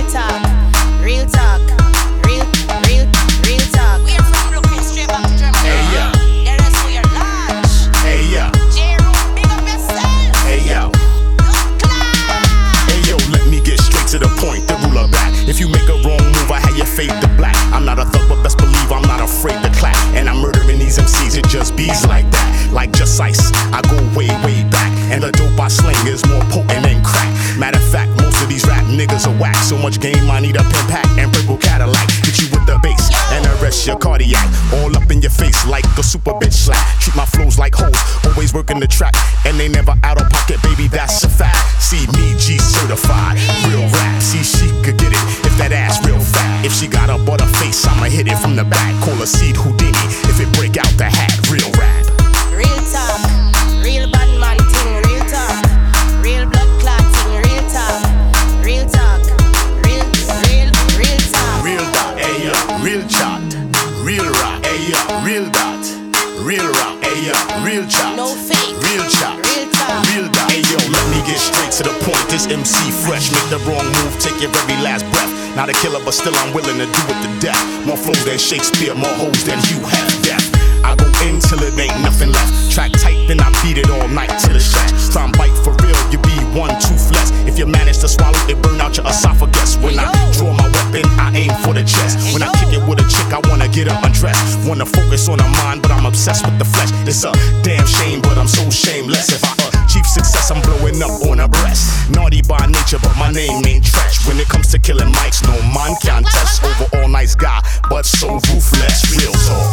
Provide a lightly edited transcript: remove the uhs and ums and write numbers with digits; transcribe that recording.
talk, real talk, real talk. We are from Brooklyn, straight back to Germany. Hey yo, The rest we are large. hey yo, J-Room, big up yourself. hey yo. Class. Hey yo, let me get straight to the point, the ruler back. If you make a wrong move, I have your fade to black. I'm not a thug, but best believe I'm not afraid to clap. And I'm murdering these MCs, it just bees like that. Like just ice, I go way, way back. And the dope I sling is more potent than crack. Matter of fact, most of these rap niggas are whack. So much game, I need a pin pack and purple Cadillac. Hit you with the bass and arrest your cardiac. All up in your face like a super bitch slap. Treat my flows like hoes, always working the track. And they never out of pocket, baby, that's a fact. See me, G certified, real rap. See, she could get it if that ass real fat. If she got a butter face, I'ma hit it from the back. Call her Seed Houdini if it break out the hat. Real rap. Real talk, real bad man thing, real talk, real blood clot thing, real talk, real talk, real talk. Real dot, hey yo, real chart, real rock, hey yo, real dot, real rock, hey yo, real chart, No fake, real chart, real talk. real dot, hey yo, let me get straight to the point. This MC fresh, make the wrong move, take your very last breath. Not a killer, but still I'm willing to do it to death. More flows than Shakespeare, more hoes than you have death. I go in till it ain't nothing left. Track tight, then I beat it all night till it's shut. Try and bite for real, you be one toothless. If you manage to swallow it, burn out your esophagus. When I draw my weapon, I aim for the chest. When I kick it with a chick, I wanna get her undressed. Wanna focus on her mind, but I'm obsessed with the flesh. It's a damn shame, but I'm so shameless. If I achieve success, I'm blowing up on her breast. Naughty by nature, but my name ain't Tretch. When it comes to killing mics, no man can test. Overall nice guy, but so ruthless. Real talk.